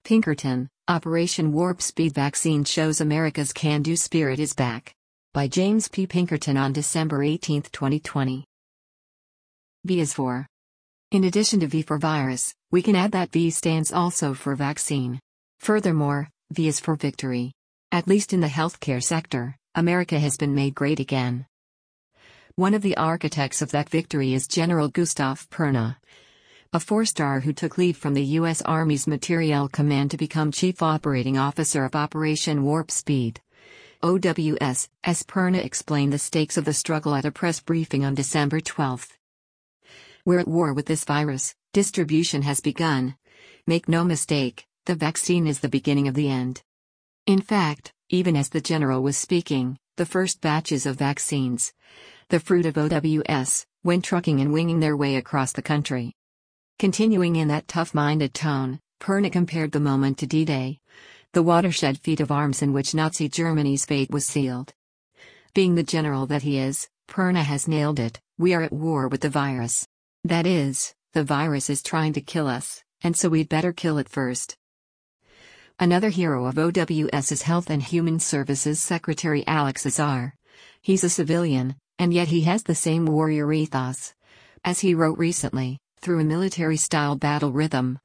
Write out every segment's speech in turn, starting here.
Pinkerton, Operation Warp Speed Vaccine shows America's can-do spirit is back. By James P. Pinkerton on December 18, 2020. V is for. In addition to V for virus, we can add that V stands also for vaccine. Furthermore, V is for victory. At least in the healthcare sector, America has been made great again. One of the architects of that victory is General Gustav Perna, a four-star who took leave from the U.S. Army's Materiel Command to become Chief Operating Officer of Operation Warp Speed. OWS, as Perna explained the stakes of the struggle at a press briefing on December 12. We're at war with this virus, distribution has begun. Make no mistake, the vaccine is the beginning of the end. In fact, even as the general was speaking, the first batches of vaccines, the fruit of OWS, went trucking and winging their way across the country. Continuing in that tough-minded tone, Perna compared the moment to D-Day, the watershed feat of arms in which Nazi Germany's fate was sealed. Being the general that he is, Perna has nailed it. We are at war with the virus. That is, the virus is trying to kill us, and so we'd better kill it first. Another hero of OWS is Health and Human Services Secretary Alex Azar. He's a civilian, and yet he has the same warrior ethos. As he wrote recently, through a military-style battle rhythm,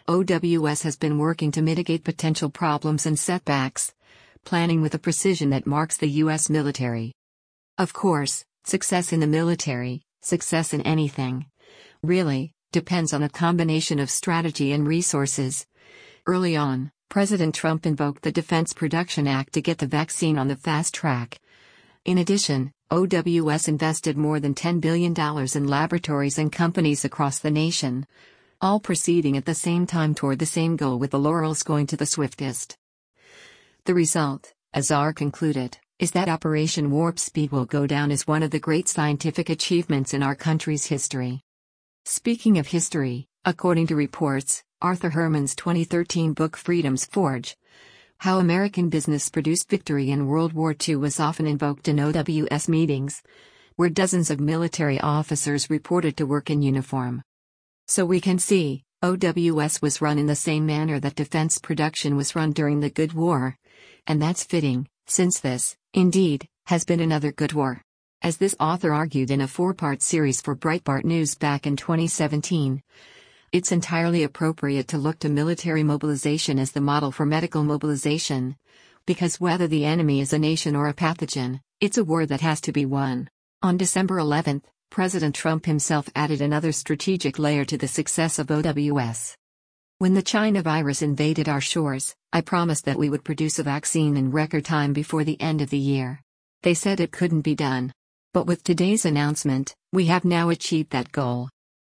OWS has been working to mitigate potential problems and setbacks, planning with a precision that marks the U.S. military. Of course, success in the military, success in anything, really, depends on a combination of strategy and resources. Early on, President Trump invoked the Defense Production Act to get the vaccine on the fast track. In addition, OWS invested more than $10 billion in laboratories and companies across the nation, all proceeding at the same time toward the same goal, with the laurels going to the swiftest. The result, Azar concluded, is that Operation Warp Speed will go down as one of the great scientific achievements in our country's history. Speaking of history, according to reports, Arthur Herman's 2013 book Freedom's Forge, How American Business Produced Victory in World War II, was often invoked in OWS meetings, where dozens of military officers reported to work in uniform. So we can see, OWS was run in the same manner that defense production was run during the Good War. And that's fitting, since this, indeed, has been another good war. As this author argued in a 4-part series for Breitbart News back in 2017, it's entirely appropriate to look to military mobilization as the model for medical mobilization, because whether the enemy is a nation or a pathogen, it's a war that has to be won. On December 11, President Trump himself added another strategic layer to the success of OWS. When the China virus invaded our shores, I promised that we would produce a vaccine in record time before the end of the year. They said it couldn't be done. But with today's announcement, we have now achieved that goal.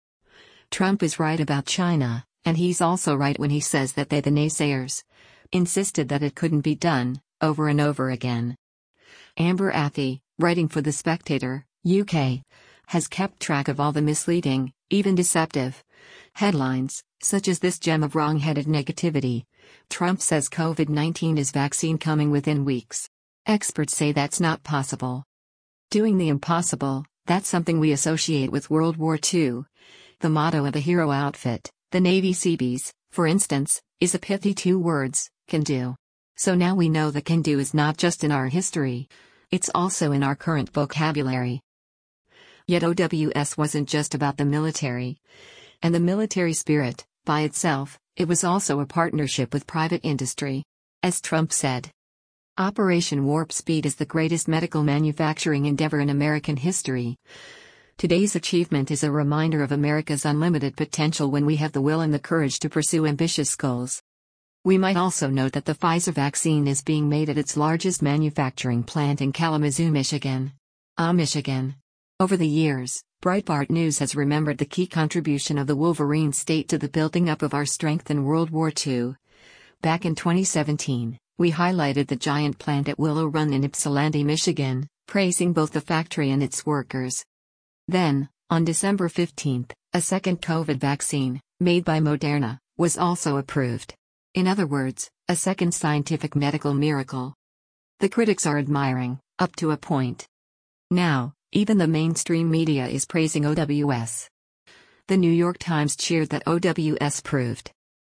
Trump is right about China, and he's also right when he says that they, the naysayers, insisted that it couldn't be done, over and over again. Amber Athey, writing for The Spectator, UK, has kept track of all the misleading, even deceptive, headlines, such as this gem of wrong-headed negativity. Trump says COVID-19 is vaccine coming within weeks. Experts say that's not possible. Doing the impossible, that's something we associate with World War II. The motto of the hero outfit, the Navy Seabees, for instance, is a pithy 2 words, can do. So now we know that can do is not just in our history, it's also in our current vocabulary. Yet OWS wasn't just about the military and the military spirit, by itself, it was also a partnership with private industry. As Trump said, Operation Warp Speed is the greatest medical manufacturing endeavor in American history. Today's achievement is a reminder of America's unlimited potential when we have the will and the courage to pursue ambitious goals. We might also note that the Pfizer vaccine is being made at its largest manufacturing plant in Kalamazoo, Michigan. Michigan. Over the years, Breitbart News has remembered the key contribution of the Wolverine State to the building up of our strength in World War II. Back in 2017, we highlighted the giant plant at Willow Run in Ypsilanti, Michigan, praising both the factory and its workers. Then, on December 15, a second COVID vaccine, made by Moderna, was also approved. In other words, a second scientific medical miracle. The critics are admiring, up to a point. Now, even the mainstream media is praising OWS. The New York Times cheered that OWS proved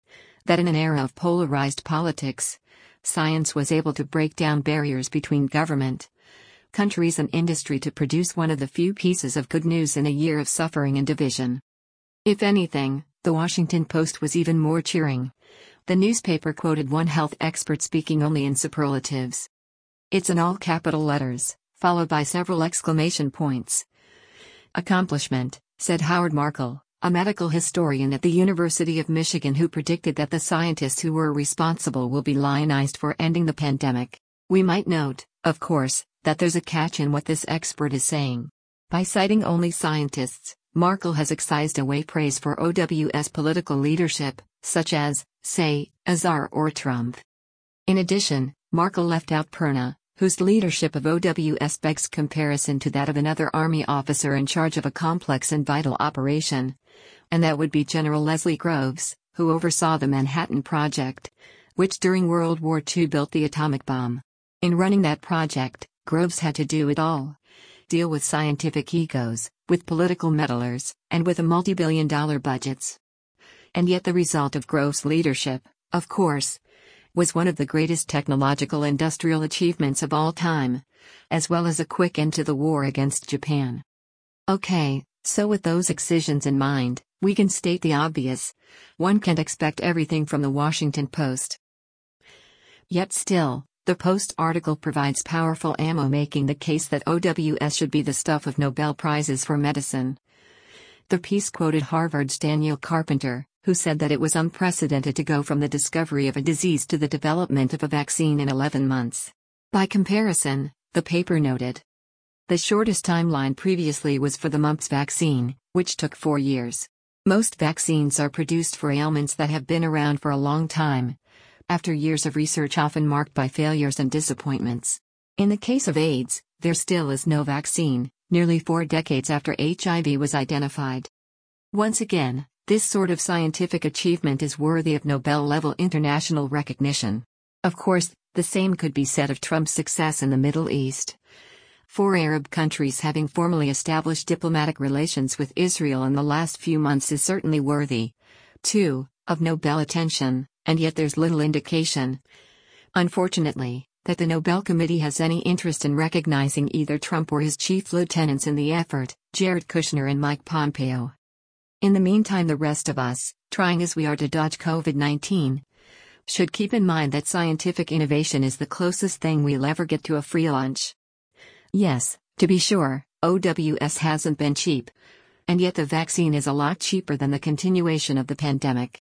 that in an era of polarized politics, science was able to break down barriers between government, countries, and industry to produce one of the few pieces of good news in a year of suffering and division. If anything, the Washington Post was even more cheering. The newspaper quoted one health expert speaking only in superlatives. It's in all capital letters, followed by several exclamation points. Accomplishment, said Howard Markel, a medical historian at the University of Michigan who predicted that the scientists who were responsible will be lionized for ending the pandemic. We might note, of course, that there's a catch in what this expert is saying. By citing only scientists, Markel has excised away praise for OWS political leadership, such as, say, Azar or Trump. In addition, Markel left out Perna, whose leadership of OWS begs comparison to that of another Army officer in charge of a complex and vital operation. And that would be General Leslie Groves, who oversaw the Manhattan Project, which during World War II built the atomic bomb. In running that project, Groves had to do it all. Deal with scientific egos, with political meddlers, and with a multi-billion-dollar budgets. And yet the result of Groves' leadership, of course, was one of the greatest technological industrial achievements of all time, as well as a quick end to the war against Japan. Okay, so with those excisions in mind, we can state the obvious: one can't expect everything from the Washington Post. Yet still, the Post article provides powerful ammo making the case that OWS should be the stuff of Nobel Prizes for medicine. The piece quoted Harvard's Daniel Carpenter, who said that it was unprecedented to go from the discovery of a disease to the development of a vaccine in 11 months. By comparison, the paper noted, the shortest timeline previously was for the mumps vaccine, which took 4 years. Most vaccines are produced for ailments that have been around for a long time, after years of research often marked by failures and disappointments. In the case of AIDS, there still is no vaccine, nearly 4 decades after HIV was identified. Once again, this sort of scientific achievement is worthy of Nobel-level international recognition. Of course, the same could be said of Trump's success in the Middle East. 4 Arab countries having formally established diplomatic relations with Israel in the last few months is certainly worthy, too, of Nobel attention, and yet there's little indication, unfortunately, that the Nobel Committee has any interest in recognizing either Trump or his chief lieutenants in the effort, Jared Kushner and Mike Pompeo. In the meantime, the rest of us, trying as we are to dodge COVID-19, should keep in mind that scientific innovation is the closest thing we'll ever get to a free lunch. Yes, to be sure, OWS hasn't been cheap. And yet the vaccine is a lot cheaper than the continuation of the pandemic.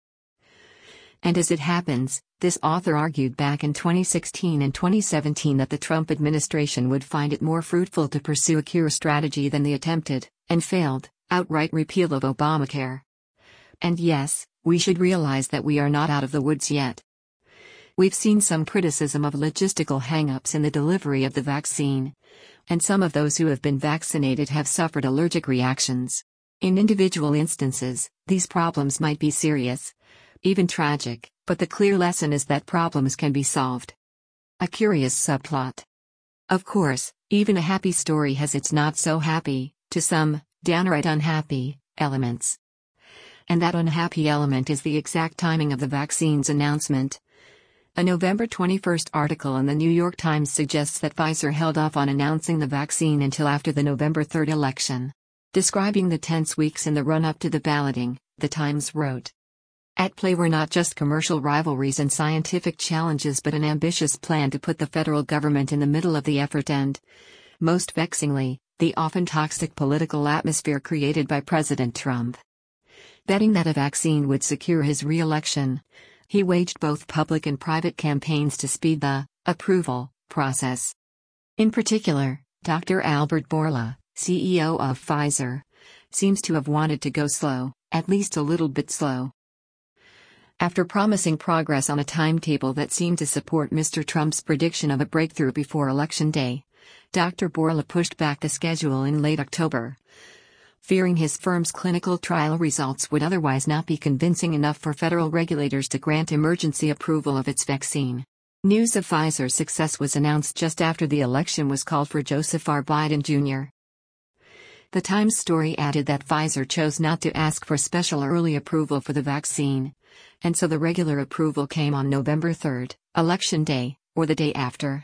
And as it happens, this author argued back in 2016 and 2017 that the Trump administration would find it more fruitful to pursue a cure strategy than the attempted, and failed, outright repeal of Obamacare. And yes, we should realize that we are not out of the woods yet. We've seen some criticism of logistical hang-ups in the delivery of the vaccine, and some of those who have been vaccinated have suffered allergic reactions. In individual instances, these problems might be serious, even tragic, but the clear lesson is that problems can be solved. A curious subplot. Of course, even a happy story has its not-so-happy, to some, downright unhappy, elements. And that unhappy element is the exact timing of the vaccine's announcement. A November 21 article in the New York Times suggests that Pfizer held off on announcing the vaccine until after the November 3 election. Describing the tense weeks in the run-up to the balloting, the Times wrote, "At play were not just commercial rivalries and scientific challenges but an ambitious plan to put the federal government in the middle of the effort and, most vexingly, the often toxic political atmosphere created by President Trump. Betting that a vaccine would secure his re-election, he waged both public and private campaigns to speed the approval process. In particular, Dr. Albert Bourla, CEO of Pfizer, seems to have wanted to go slow, at least a little bit slow. After promising progress on a timetable that seemed to support Mr. Trump's prediction of a breakthrough before Election Day, Dr. Bourla pushed back the schedule in late October, fearing his firm's clinical trial results would otherwise not be convincing enough for federal regulators to grant emergency approval of its vaccine. News of Pfizer's success was announced just after the election was called for Joseph R. Biden Jr. The Times story added that Pfizer chose not to ask for special early approval for the vaccine, And so the regular approval came on November 3rd, Election Day, or the day after.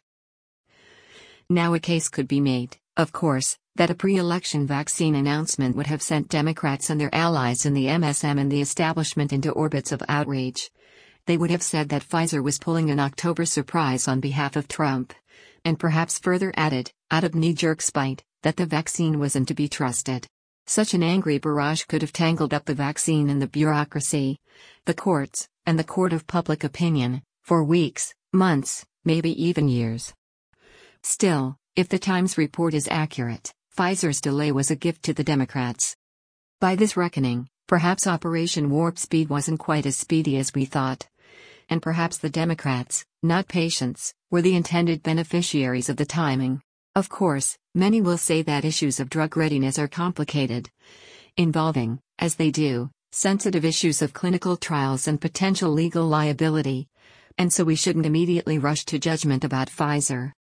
Now a case could be made, of course, that a pre-election vaccine announcement would have sent Democrats and their allies in the MSM and the establishment into orbits of outrage. They would have said that Pfizer was pulling an October surprise on behalf of Trump. And perhaps further added, out of knee-jerk spite, that the vaccine wasn't to be trusted. Such an angry barrage could have tangled up the vaccine and the bureaucracy, the courts, and the court of public opinion, for weeks, months, maybe even years. Still, if the Times report is accurate, Pfizer's delay was a gift to the Democrats. By this reckoning, perhaps Operation Warp Speed wasn't quite as speedy as we thought. And perhaps the Democrats, not patients, were the intended beneficiaries of the timing. Of course, many will say that issues of drug readiness are complicated, involving, as they do, sensitive issues of clinical trials and potential legal liability, and so we shouldn't immediately rush to judgment about Pfizer.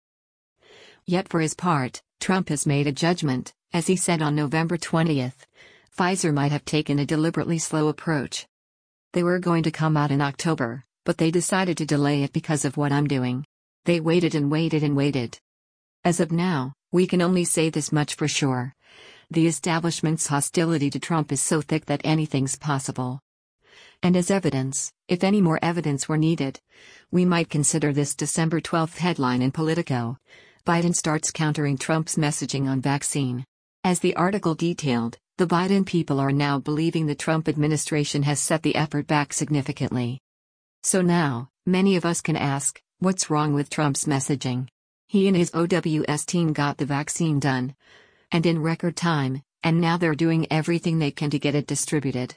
Yet for his part, Trump has made a judgment, as he said on November 20th. Pfizer might have taken a deliberately slow approach. They were going to come out in October, but they decided to delay it because of what I'm doing. They waited and waited and waited. As of now, we can only say this much for sure. The establishment's hostility to Trump is so thick that anything's possible. And as evidence, if any more evidence were needed, we might consider this December 12th headline in Politico. Biden starts countering Trump's messaging on vaccine. As the article detailed, the Biden people are now believing the Trump administration has set the effort back significantly. So now, many of us can ask, what's wrong with Trump's messaging? He and his OWS team got the vaccine done. And in record time, and now they're doing everything they can to get it distributed.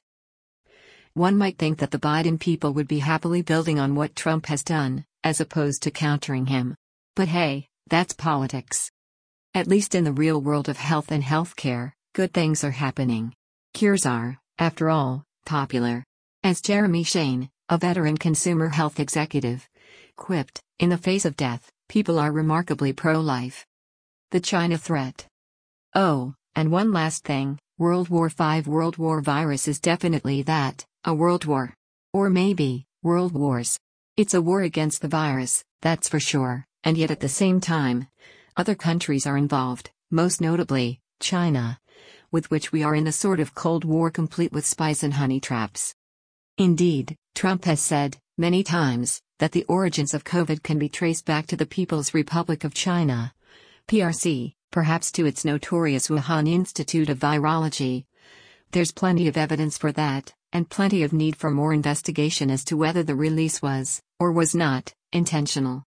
One might think that the Biden people would be happily building on what Trump has done, as opposed to countering him. But hey, that's politics. At least in the real world of health and healthcare, good things are happening. Cures are, after all, popular. As Jeremy Shane, a veteran consumer health executive, quipped, in the face of death, people are remarkably pro-life. The China threat. Oh, and one last thing, World War V World War virus is definitely that, a world war. Or maybe, world wars. It's a war against the virus, that's for sure, and yet at the same time, other countries are involved, most notably, China, with which we are in a sort of Cold War complete with spies and honey traps. Indeed, Trump has said, many times, that the origins of COVID can be traced back to the People's Republic of China, PRC, perhaps to its notorious Wuhan Institute of Virology. There's plenty of evidence for that, and plenty of need for more investigation as to whether the release was, or was not, intentional.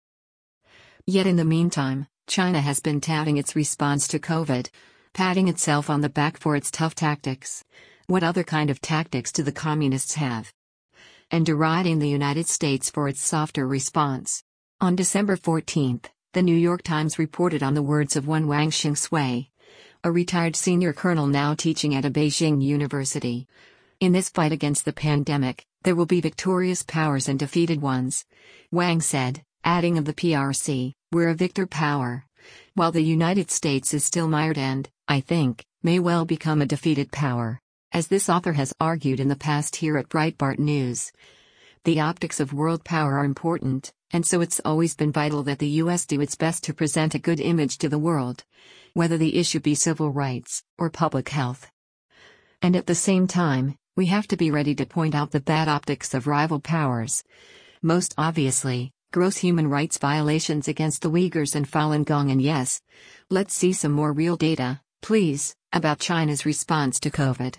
Yet in the meantime, China has been touting its response to COVID, patting itself on the back for its tough tactics. What other kind of tactics do the communists have? And deriding the United States for its softer response. On December 14th, the New York Times reported on the words of one Wang Xingsui, a retired senior colonel now teaching at a Beijing university. In this fight against the pandemic, there will be victorious powers and defeated ones. Wang said, adding of the PRC, we're a victor power. While the United States is still mired and, I think, may well become a defeated power. As this author has argued in the past here at Breitbart News, the optics of world power are important, and so it's always been vital that the U.S. do its best to present a good image to the world, whether the issue be civil rights or public health. And at the same time, we have to be ready to point out the bad optics of rival powers. Most obviously, gross human rights violations against the Uyghurs and Falun Gong, and yes, let's see some more real data, please, about China's response to COVID.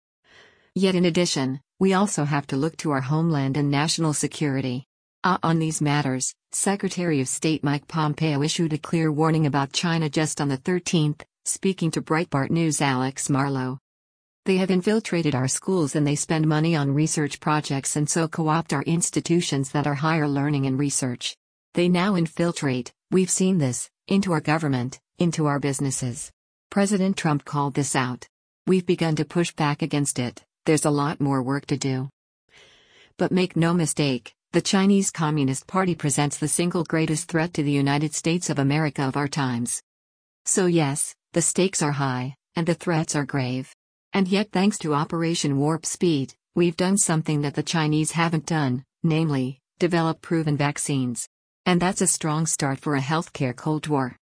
Yet in addition, we also have to look to our homeland and national security. On these matters, Secretary of State Mike Pompeo issued a clear warning about China just on the 13th, speaking to Breitbart News' Alex Marlow. They have infiltrated our schools and they spend money on research projects and so co-opt our institutions that are higher learning and research. They now infiltrate, we've seen this, into our government, into our businesses. President Trump called this out. We've begun to push back against it. There's a lot more work to do. But make no mistake, the Chinese Communist Party presents the single greatest threat to the United States of America of our times. So yes, the stakes are high, and the threats are grave. And yet thanks to Operation Warp Speed, We've done something that the Chinese haven't done, namely, develop proven vaccines. And that's a strong start for a healthcare Cold War.